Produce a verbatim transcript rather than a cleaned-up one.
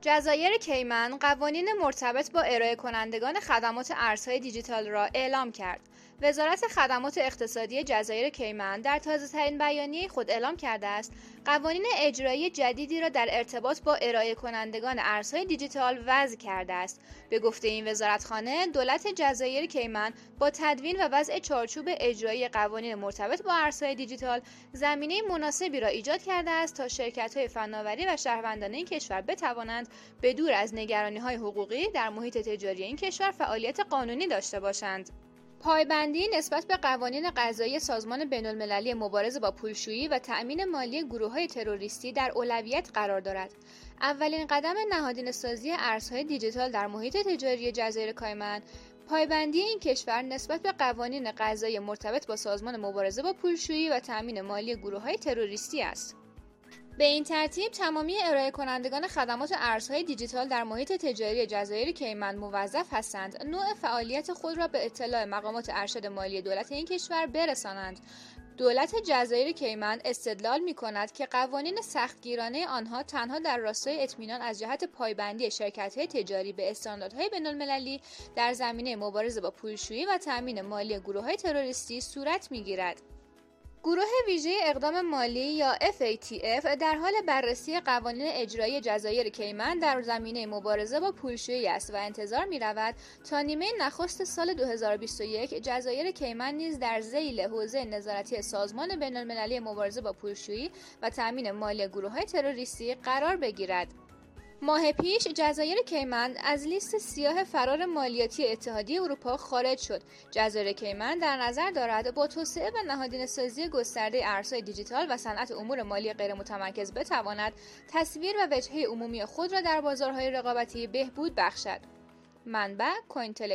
جزایر کیمن قوانین مرتبط با ارائه کنندگان خدمات ارزهای دیجیتال را اعلام کرد. وزارت خدمات اقتصادی جزایر کیمن در تازه‌ترین بیانیه خود اعلام کرده است قوانین اجرایی جدیدی را در ارتباط با ارائه کنندگان ارزهای دیجیتال وضع کرده است. به گفته این وزارتخانه، دولت جزایر کیمن با تدوین و وضع چارچوب اجرایی قوانین مرتبط با ارزهای دیجیتال زمینه مناسبی را ایجاد کرده است تا شرکت‌های فناوری و شهروندان این کشور بتوانند به دور از نگرانی‌های حقوقی در محیط تجاری این کشور فعالیت قانونی داشته باشند. پایبندی نسبت به قوانین قضایی سازمان بین‌المللی مبارزه با پولشویی و تأمین مالی گروه‌های تروریستی در اولویت قرار دارد. اولین قدم نهادینه‌سازی ارزهای دیجیتال در محیط تجاری جزایر کیمن، پایبندی این کشور نسبت به قوانین قضایی مرتبط با سازمان مبارزه با پولشویی و تأمین مالی گروه‌های تروریستی است. به این ترتیب تمامی ارائه کنندگان خدمات ارزهای دیجیتال در محیط تجاری جزایر کیمن موظف هستند نوع فعالیت خود را به اطلاع مقامات ارشد مالی دولت این کشور برسانند. دولت جزایر کیمن استدلال می‌کند که قوانین سختگیرانه آنها تنها در راستای اطمینان از جهت پایبندی شرکت‌های تجاری به استانداردهای بین‌المللی در زمینه مبارزه با پولشویی و تأمین مالی گروه‌های تروریستی صورت می‌گیرد. گروه ویژه اقدام مالی یا اف ای تی اف در حال بررسی قوانین اجرایی جزایر کیمن در زمینه مبارزه با پولشویی است و انتظار می‌رود تا نیمه نخست سال دو هزار و بیست و یک جزایر کیمن نیز در ذیل حوزه نظارتی سازمان بین‌المللی مبارزه با پولشویی و تأمین مالی گروه‌های تروریستی قرار بگیرد. ماه پیش جزایر کیمن از لیست سیاه فرار مالیاتی اتحادیه اروپا خارج شد. جزایر کیمن در نظر دارد با توسعه و نهادینه‌سازی گسترده ارزهای دیجیتال و صنعت امور مالی غیر متمرکز بتواند تصویر و وجهه عمومی خود را در بازارهای رقابتی بهبود بخشد. منبع کوین تل